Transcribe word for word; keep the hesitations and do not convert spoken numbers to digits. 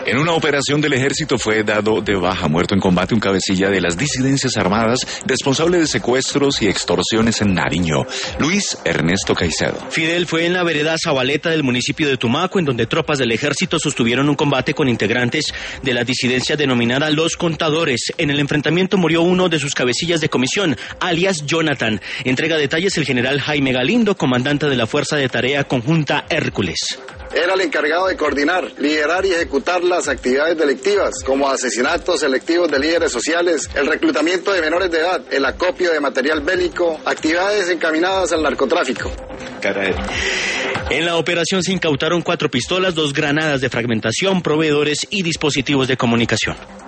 En una operación del ejército fue dado de baja, muerto en combate, un cabecilla de las disidencias armadas responsable de secuestros y extorsiones en Nariño, Luis Ernesto Caicedo. Fidel fue en la vereda Zabaleta del municipio de Tumaco, en donde tropas del ejército sostuvieron un combate con integrantes de la disidencia denominada Los Contadores. En el enfrentamiento murió uno de sus cabecillas de comisión, alias Jonathan. Entrega detalles el general Jaime Galindo, comandante de la Fuerza de Tarea Conjunta Hércules. Era el encargado de coordinar, liderar y ejecutar las actividades delictivas, como asesinatos selectivos de líderes sociales, el reclutamiento de menores de edad, el acopio de material bélico, actividades encaminadas al narcotráfico. Caray. En la operación se incautaron cuatro pistolas, dos granadas de fragmentación, proveedores y dispositivos de comunicación.